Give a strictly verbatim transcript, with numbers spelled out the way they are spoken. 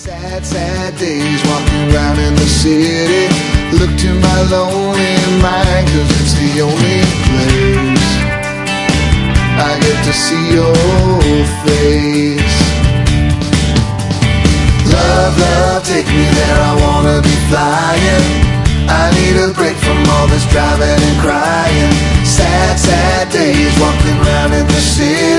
Sad, sad days walking around in the city. Look to my lonely mind, cause it's the only place I get to see your face. Love, love, take me there, I wanna be flying. I need a break from all this driving and crying. Sad, sad days walking around in the city.